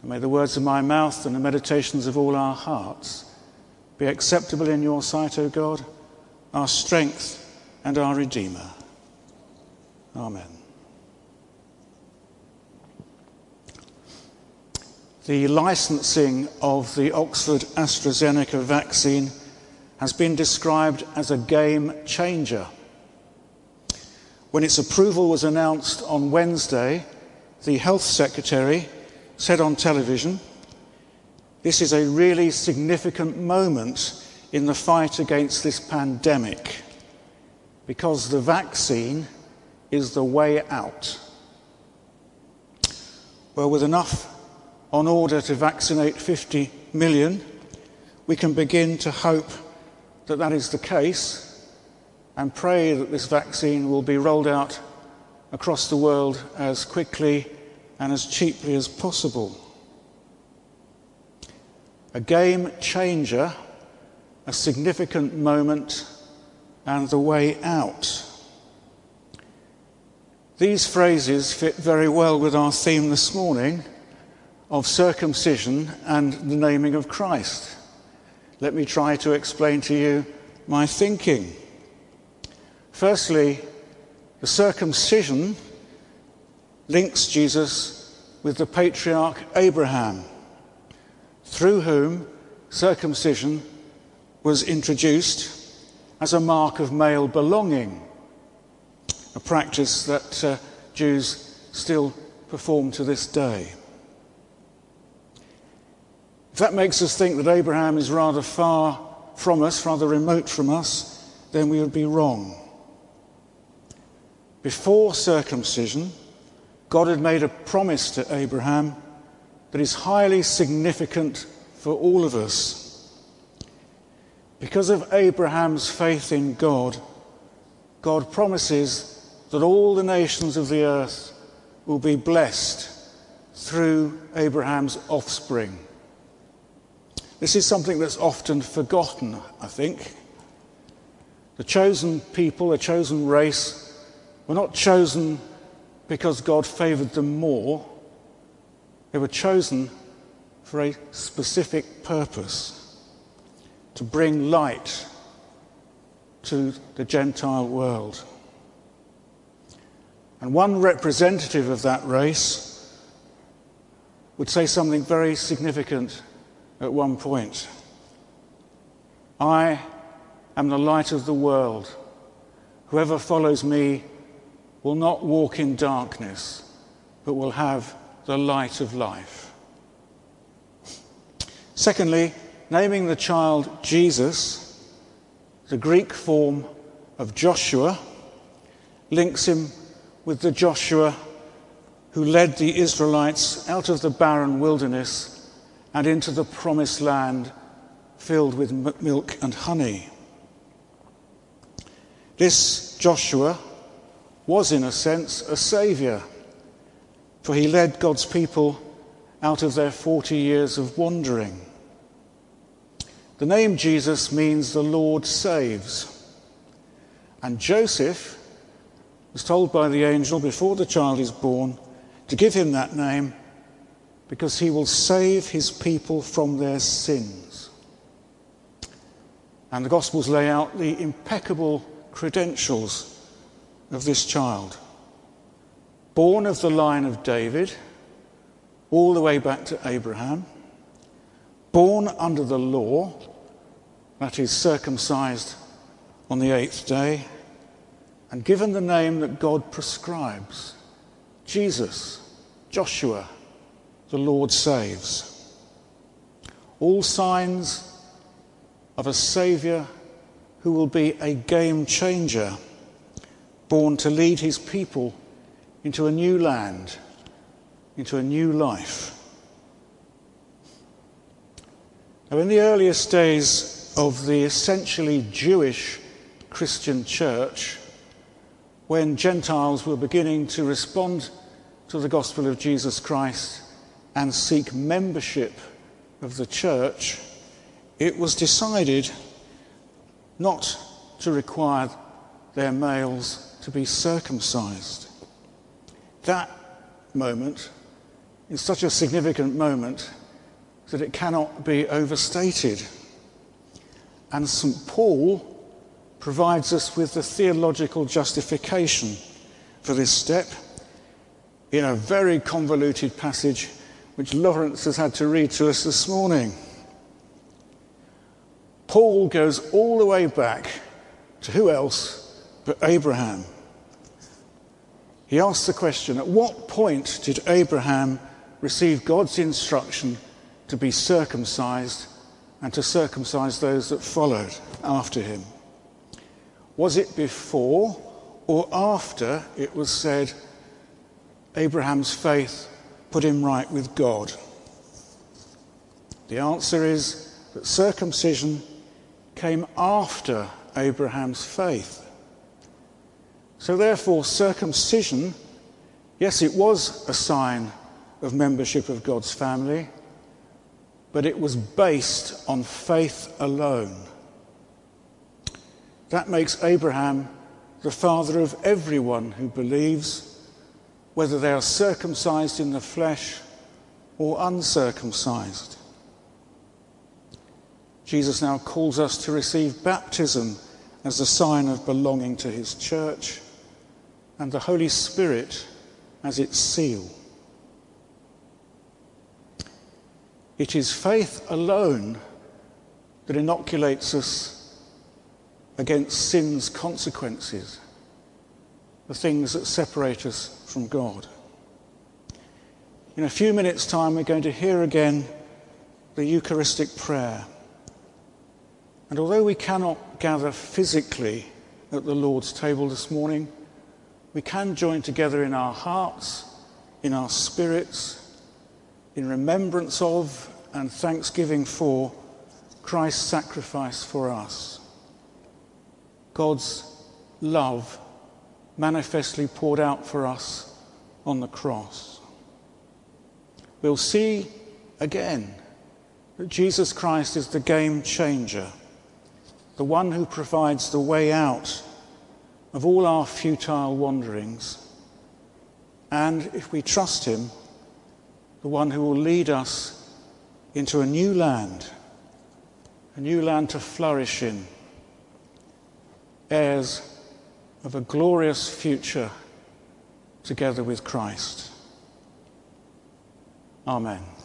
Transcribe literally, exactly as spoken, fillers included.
And may the words of my mouth and the meditations of all our hearts be acceptable in your sight, O God, our strength and our Redeemer. Amen. The licensing of the Oxford AstraZeneca vaccine has been described as a game changer. When its approval was announced on Wednesday, the Health Secretary said on television, "This is a really significant moment in the fight against this pandemic because the vaccine is the way out." Well, with enough on order to vaccinate fifty million, we can begin to hope that that is the case and pray that this vaccine will be rolled out across the world as quickly and as cheaply as possible. A game changer, a significant moment, and the way out. These phrases fit very well with our theme this morning of circumcision and the naming of Christ. Let me try to explain to you my thinking. Firstly, the circumcision links Jesus with the patriarch Abraham, through whom circumcision was introduced as a mark of male belonging, a practice that uh, Jews still perform to this day. If that makes us think that Abraham is rather far from us, rather remote from us, then we would be wrong. Before circumcision, God had made a promise to Abraham that is highly significant for all of us. Because of Abraham's faith in God, God promises that all the nations of the earth will be blessed through Abraham's offspring. This is something that's often forgotten, I think. The chosen people, the chosen race, were not chosen because God favoured them more. They were chosen for a specific purpose, to bring light to the Gentile world. And one representative of that race would say something very significant at one point. "I am the light of the world. Whoever follows me will not walk in darkness, but will have the light of life." Secondly, naming the child Jesus, the Greek form of Joshua, links him with the Joshua who led the Israelites out of the barren wilderness and into the promised land filled with m- milk and honey. This Joshua was, in a sense, a saviour, for he led God's people out of their forty years of wandering. The name Jesus means the Lord saves. And Joseph was told by the angel before the child is born to give him that name because he will save his people from their sins. And the Gospels lay out the impeccable credentials of this child. Born of the line of David, all the way back to Abraham. Born under the law, that is, circumcised on the eighth day, and given the name that God prescribes, Jesus, Joshua, the Lord saves. All signs of a saviour who will be a game changer, born to lead his people into a new land, into a new life. Now, in the earliest days of the essentially Jewish Christian church, when Gentiles were beginning to respond to the gospel of Jesus Christ and seek membership of the church, it was decided not to require their males to be circumcised. That moment is such a significant moment that it cannot be overstated. And Saint Paul provides us with the theological justification for this step in a very convoluted passage which Lawrence has had to read to us this morning. Paul goes all the way back to who else but Abraham. He asks the question, at what point did Abraham receive God's instruction to be circumcised and to circumcise those that followed after him? Was it before or after it was said, Abraham's faith put him right with God? The answer is that circumcision came after Abraham's faith. So therefore, circumcision, yes, it was a sign of membership of God's family, but it was based on faith alone. That makes Abraham the father of everyone who believes, whether they are circumcised in the flesh or uncircumcised. Jesus now calls us to receive baptism as a sign of belonging to his church, and the Holy Spirit as its seal. It is faith alone that inoculates us against sin's consequences, the things that separate us from God. In a few minutes' time, we're going to hear again the Eucharistic prayer. And although we cannot gather physically at the Lord's table this morning, we can join together in our hearts, in our spirits, in remembrance of and thanksgiving for Christ's sacrifice for us. God's love manifestly poured out for us on the cross. We'll see again that Jesus Christ is the game changer, the one who provides the way out of all our futile wanderings, and, if we trust him, the one who will lead us into a new land, a new land to flourish in, heirs of a glorious future together with Christ. Amen.